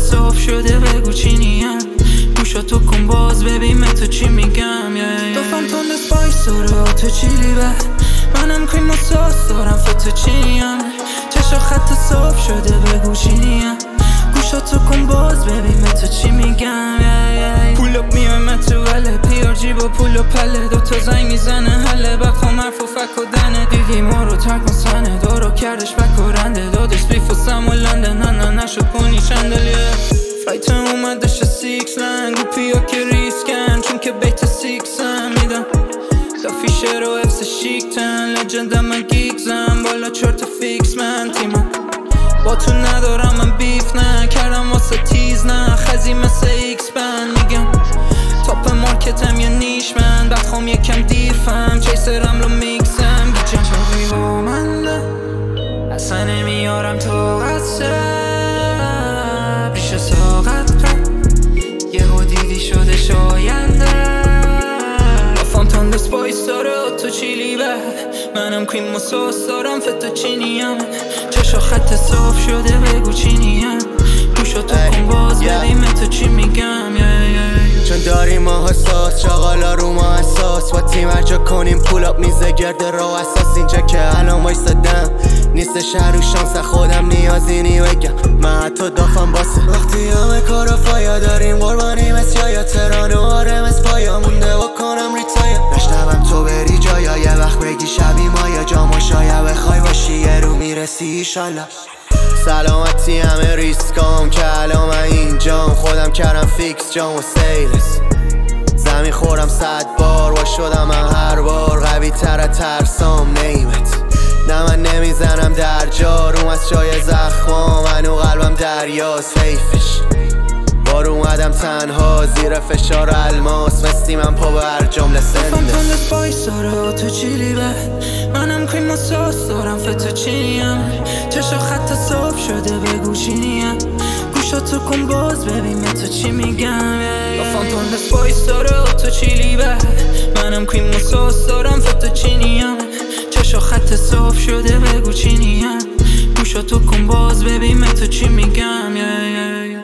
صاف شده بگو چی نیم، گوشاتو کن باز ببین تو چی میگم. دافم تند اسپایس داره تو چیلی به منم کریم و ساس دارم فتو چی نیم، چشا خط صاف شده بگو چی نیم، گوشاتو کن باز ببین تو چی میگم. پول اپ میایم تو وله پیار جیب و پول و پله، دوتا زنگ میزنه حله بخوام حرف و فک و دنه، دیدی ما رو ترک و سنه دارو کردش بک و رنده، دادش بیف و سم و لندن نه نشد کنی چندلیه. فلایتم اومدش سیکس لنگ و پیا که ریسکن چون که بیت سیکس هم میدم دا فیشر و افس شیکتن لجندم من گیگزم بالا چرت فیکس من تیمم با تو ندارم من بیف نه کردم واسه تیز نه خزی مثل ایکس بند میگم تاپ مارکتم یا نیش من بخوام یکم دیر فهم چیسر رملو میکسم گیجم چاقی با من نه اصلا نمیارم تو قصب ریشه ساقت یه ها دیدی شده شاینده رفام تند اسپایس داره تو چیلی به منم کریم و ساس دارم فتو چینیم چشا خط صاف شده بگو چی نیم گوشاتو کن باز ببین تو چی میگم. چون داریم ما حساس چاقالا رو ما اساس با تیم هرجا کنیم پول اپ میزه گرد رو اساس اینجا که الان وایستادم نیستش هر رو شانس خودم نیازی نی بگم من حتی دافم باسه وقتی همه کارا فایا داریم قربانی مثل یا ترانه آرم از پایا مونده و کنم ریتایا نشنوم تو بری جایا یه وقت بگی شبی ما یا جامو شایا بخوای باشی یه رو میرسی ایشالله سلامتی همه ریسکام که الان من اینجام خودم کردم فیکس جام و سیلس زمین خورم 100 بار و شدم من هر بار قوی تر ترسام نیمت نه من نمیزنم در جاروم از چای زخمام منو قلبم دریاست حیفش بار اومدم تنها زیر فشار الماس مستی من پا بر جمله سندس تند اسپایس داره تو چیلی به منم کریم و ساس دارم فتو چینیم چشا خط صاف شده بگو چی نیم گوشاتو کن باز ببین تو چی میگم. دافم تند اسپایس داره تو چیلی به منم کریم و ساس دارم فتو چینیم چشا خط صاف شده بگو چی نیم گوشاتو کن باز ببین تو چی میگم.